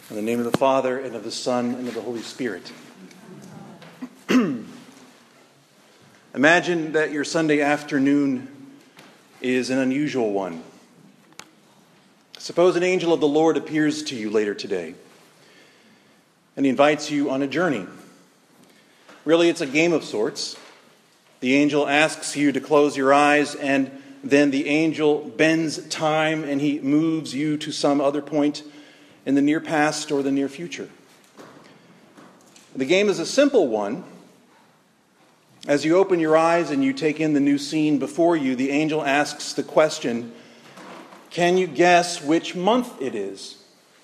In the name of the Father, and of the Son, and of the Holy Spirit. Imagine that your Sunday afternoon is an unusual one. Suppose an angel of the Lord appears to you later today, and he invites you on a journey. Really, it's a game of sorts. The angel asks you to close your eyes, and then the angel bends time, and he moves you to some other point in the near past or the near future. The game is a simple one. As you open your eyes and you take in the new scene before you, the angel asks the question, can you guess which month it is?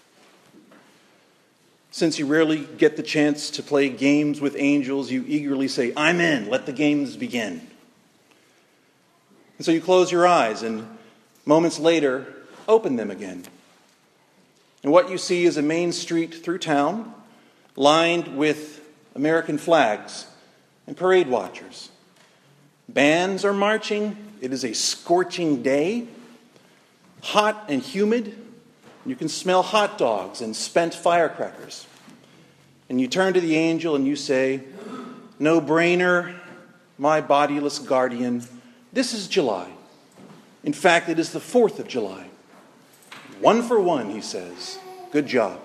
Since you rarely get the chance to play games with angels, you eagerly say, I'm in, let the games begin. And so you close your eyes and moments later, open them again. And what you see is a main street through town, lined with American flags and parade watchers. Bands are marching. It is a scorching day, hot and humid. You can smell hot dogs and spent firecrackers. And you turn to the angel and you say, no brainer, my bodiless guardian, this is July. In fact, it is the 4th of July. 1 for 1, he says. Good job.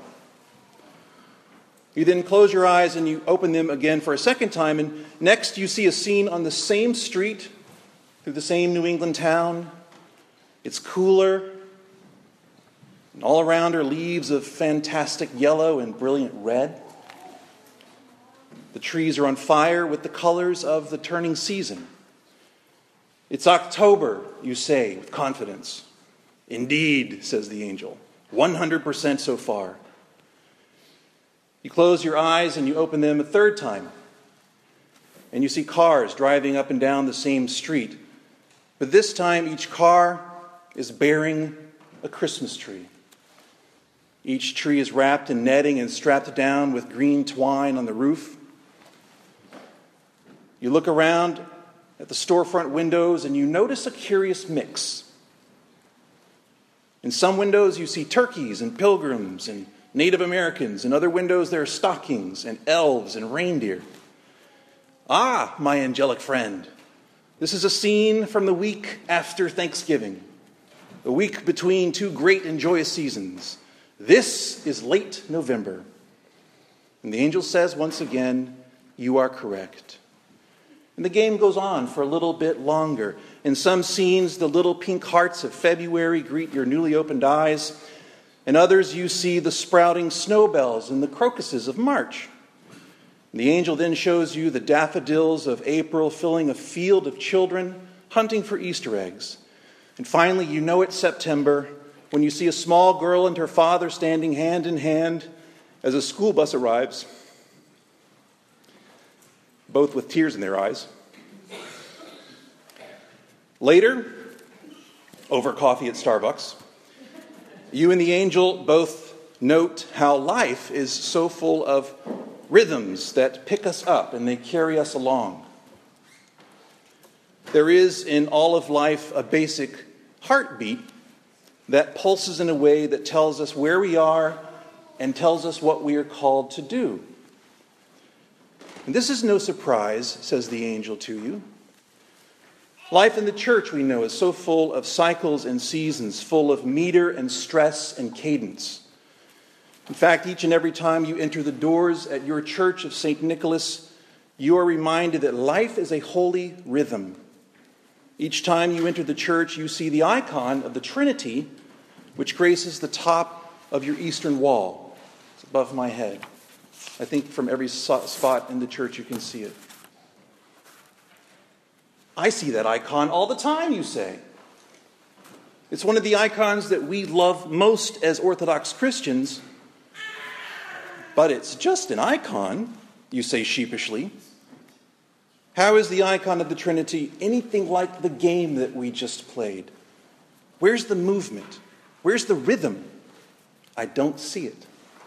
You then close your eyes and you open them again for a second time, and next you see a scene on the same street, through the same New England town. It's cooler, and all around are leaves of fantastic yellow and brilliant red. The trees are on fire with the colors of the turning season. It's October, you say with confidence. Indeed, says the angel, 100% so far. You close your eyes and you open them a third time. And you see cars driving up and down the same street. But this time each car is bearing a Christmas tree. Each tree is wrapped in netting and strapped down with green twine on the roof. You look around at the storefront windows and you notice a curious mix. In some windows you see turkeys and pilgrims and Native Americans. In other windows there are stockings and elves and reindeer. Ah, my angelic friend, this is a scene from the week after Thanksgiving, the week between two great and joyous seasons. This is late November. And the angel says once again, you are correct. And the game goes on for a little bit longer. In some scenes, the little pink hearts of February greet your newly opened eyes. In others, you see the sprouting snowbells and the crocuses of March. And the angel then shows you the daffodils of April filling a field of children hunting for Easter eggs. And finally, you know it's September when you see a small girl and her father standing hand in hand as a school bus arrives, both with tears in their eyes. Later, over coffee at Starbucks, you and the angel both note how life is so full of rhythms that pick us up and they carry us along. There is in all of life a basic heartbeat that pulses in a way that tells us where we are and tells us what we are called to do. And this is no surprise, says the angel to you. Life in the church, we know, is so full of cycles and seasons, full of meter and stress and cadence. In fact, each and every time you enter the doors at your church of St. Nicholas, you are reminded that life is a holy rhythm. Each time you enter the church, you see the icon of the Trinity, which graces the top of your eastern wall. It's above my head. I think from every spot in the church you can see it. I see that icon all the time, you say. It's one of the icons that we love most as Orthodox Christians. But it's just an icon, you say sheepishly. How is the icon of the Trinity anything like the game that we just played? Where's the movement? Where's the rhythm? I don't see it.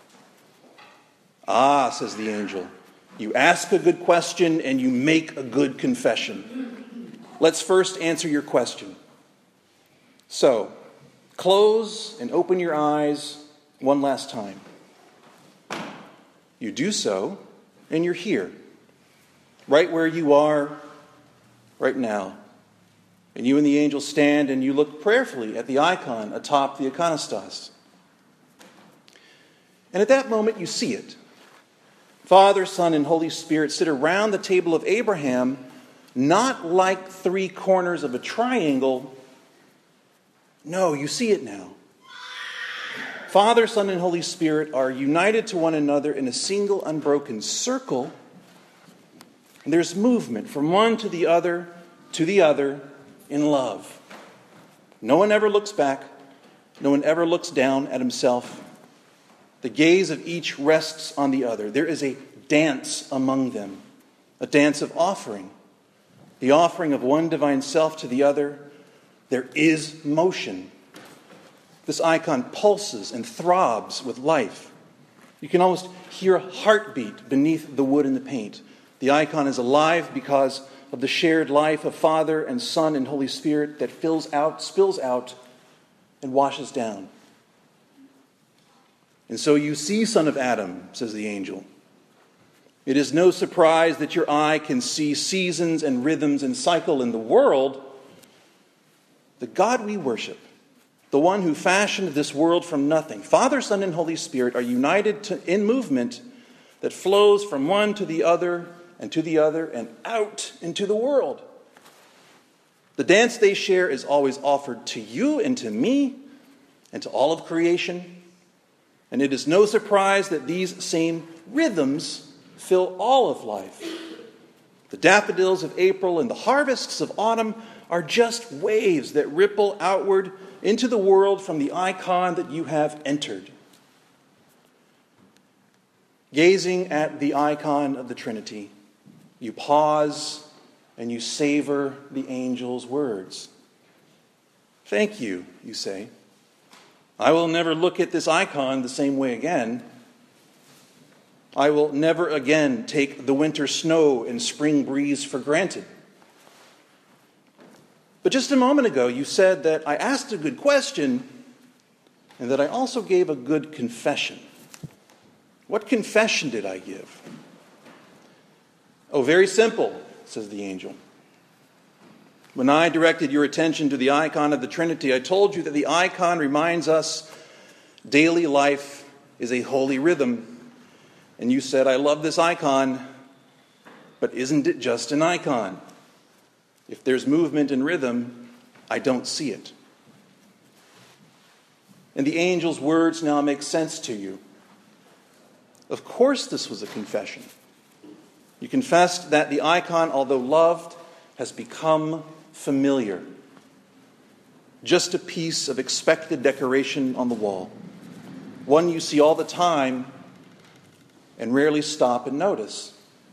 Ah, says the angel, you ask a good question and you make a good confession. Let's first answer your question. So, close and open your eyes one last time. You do so, and you're here, right where you are right now. And you and the angel stand and you look prayerfully at the icon atop the iconostas. And at that moment you see it. Father, Son, and Holy Spirit sit around the table of Abraham, not like three corners of a triangle. No, you see it now. Father, Son, and Holy Spirit are united to one another in a single unbroken circle. And there's movement from one to the other in love. No one ever looks back. No one ever looks down at himself. The gaze of each rests on the other. There is a dance among them, a dance of offering. The offering of one divine self to the other. There is motion. This icon pulses and throbs with life. You can almost hear a heartbeat beneath the wood and the paint. The icon is alive because of the shared life of Father and Son and Holy Spirit that spills out, and washes down. And so you see, Son of Adam, says the angel. It is no surprise that your eye can see seasons and rhythms and cycle in the world. The God we worship, the one who fashioned this world from nothing, Father, Son, and Holy Spirit are united in movement that flows from one to the other and out into the world. The dance they share is always offered to you and to me and to all of creation. And it is no surprise that these same rhythms fill all of life. The daffodils of April and the harvests of autumn are just waves that ripple outward into the world from the icon that you have entered. Gazing at the icon of the Trinity, you pause and you savor the angel's words. Thank you, you say. I will never look at this icon the same way again. I will never again take the winter snow and spring breeze for granted. But just a moment ago, you said that I asked a good question and that I also gave a good confession. What confession did I give? Oh, very simple, says the angel. When I directed your attention to the icon of the Trinity, I told you that the icon reminds us daily life is a holy rhythm. And you said, I love this icon, but isn't it just an icon? If there's movement and rhythm, I don't see it. And the angel's words now make sense to you. Of course this was a confession. You confessed that the icon, although loved, has become familiar. Just a piece of expected decoration on the wall. One you see all the time and rarely stop and notice.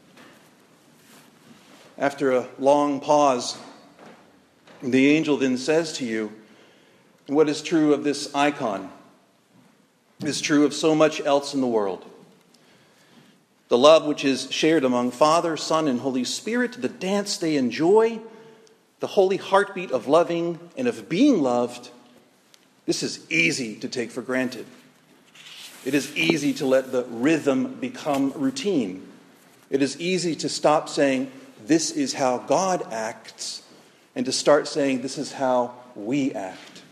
After a long pause, the angel then says to you, what is true of this icon is true of so much else in the world. The love which is shared among Father, Son, and Holy Spirit, the dance they enjoy, the holy heartbeat of loving and of being loved, this is easy to take for granted. It is easy to let the rhythm become routine. It is easy to stop saying, this is how God acts, and to start saying, this is how we act.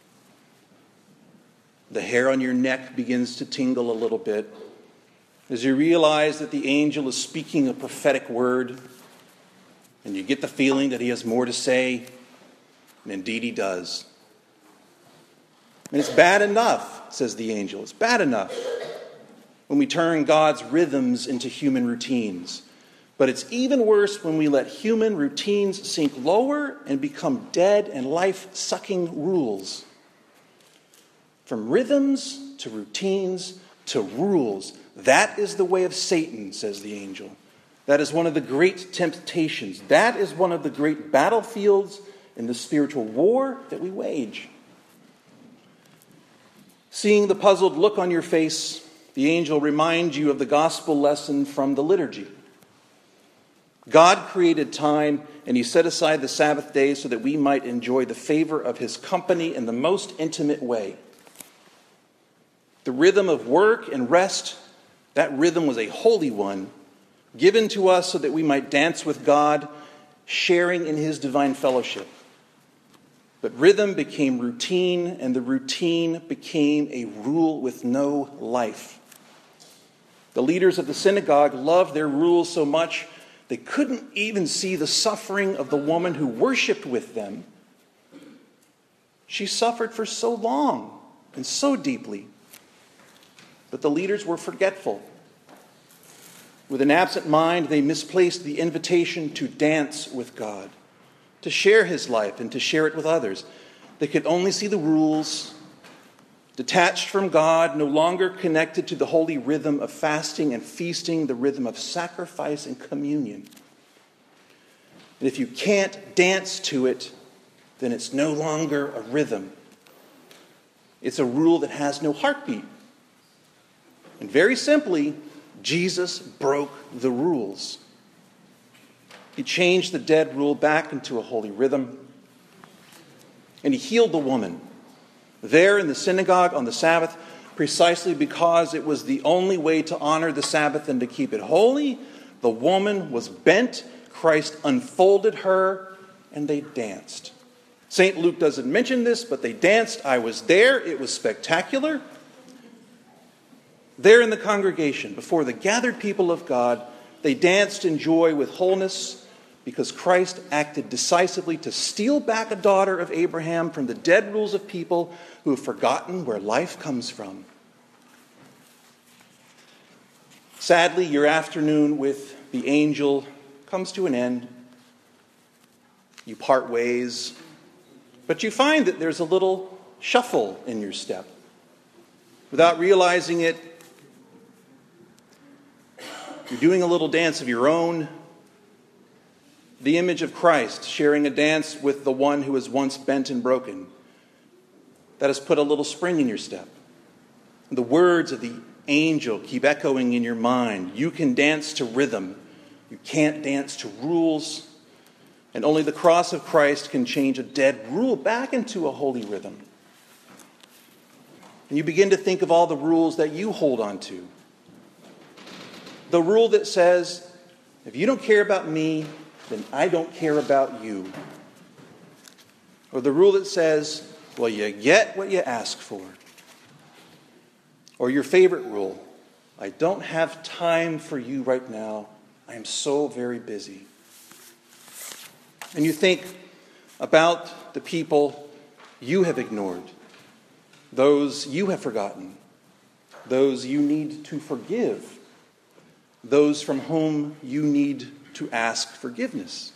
The hair on your neck begins to tingle a little bit as you realize that the angel is speaking a prophetic word, and you get the feeling that he has more to say, and indeed he does. And it's bad enough, says the angel, it's bad enough when we turn God's rhythms into human routines. But it's even worse when we let human routines sink lower and become dead and life-sucking rules. From rhythms to routines to rules, that is the way of Satan, says the angel. That is one of the great temptations. That is one of the great battlefields in the spiritual war that we wage. Seeing the puzzled look on your face, the angel reminds you of the gospel lesson from the liturgy. God created time, and he set aside the Sabbath day so that we might enjoy the favor of his company in the most intimate way. The rhythm of work and rest, That rhythm was a holy one, given to us so that we might dance with God, sharing in his divine fellowship. But rhythm became routine, and the routine became a rule with no life. The leaders of the synagogue loved their rules so much they couldn't even see the suffering of the woman who worshiped with them. She suffered for so long and so deeply. But the leaders were forgetful. With an absent mind, they misplaced the invitation to dance with God, to share his life and to share it with others. They could only see the rules, detached from God, no longer connected to the holy rhythm of fasting and feasting, the rhythm of sacrifice and communion. And if you can't dance to it, then it's no longer a rhythm. It's a rule that has no heartbeat. And very simply, Jesus broke the rules. He changed the dead rule back into a holy rhythm. And he healed the woman there in the synagogue on the Sabbath, precisely because it was the only way to honor the Sabbath and to keep it holy. The woman was bent. Christ unfolded her, and they danced. St. Luke doesn't mention this, but they danced. I was there. It was spectacular. There in the congregation, before the gathered people of God, they danced in joy with wholeness because Christ acted decisively to steal back a daughter of Abraham from the dead rules of people who have forgotten where life comes from. Sadly, your afternoon with the angel comes to an end. You part ways, but you find that there's a little shuffle in your step. Without realizing it, you're doing a little dance of your own. The image of Christ sharing a dance with the one who was once bent and broken. That has put a little spring in your step. And the words of the angel keep echoing in your mind. You can dance to rhythm. You can't dance to rules. And only the cross of Christ can change a dead rule back into a holy rhythm. And you begin to think of all the rules that you hold on to. The rule that says, if you don't care about me, then I don't care about you. Or the rule that says, well, you get what you ask for. Or your favorite rule, I don't have time for you right now. I am so very busy. And you think about the people you have ignored, those you have forgotten, those you need to forgive, those from whom you need to ask forgiveness.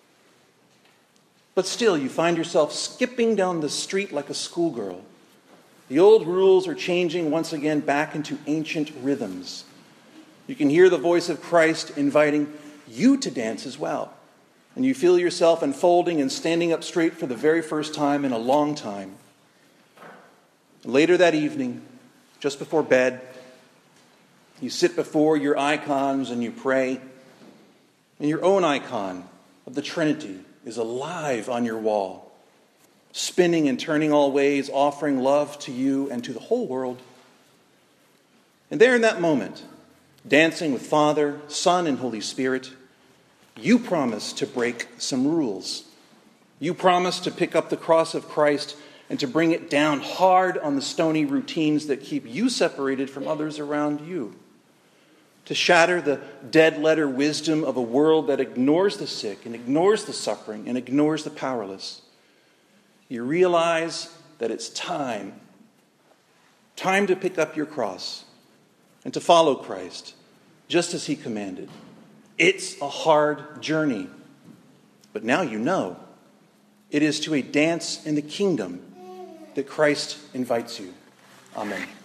But still, you find yourself skipping down the street like a schoolgirl. The old rules are changing once again back into ancient rhythms. You can hear the voice of Christ inviting you to dance as well. And you feel yourself unfolding and standing up straight for the very first time in a long time. Later that evening, just before bed, you sit before your icons and you pray. And your own icon of the Trinity is alive on your wall, spinning and turning all ways, offering love to you and to the whole world. And there in that moment, dancing with Father, Son, and Holy Spirit, you promise to break some rules. You promise to pick up the cross of Christ and to bring it down hard on the stony routines that keep you separated from others around you. To shatter the dead-letter wisdom of a world that ignores the sick and ignores the suffering and ignores the powerless. You realize that it's time to pick up your cross and to follow Christ, just as he commanded. It's a hard journey, but now you know. It is to a dance in the kingdom that Christ invites you. Amen.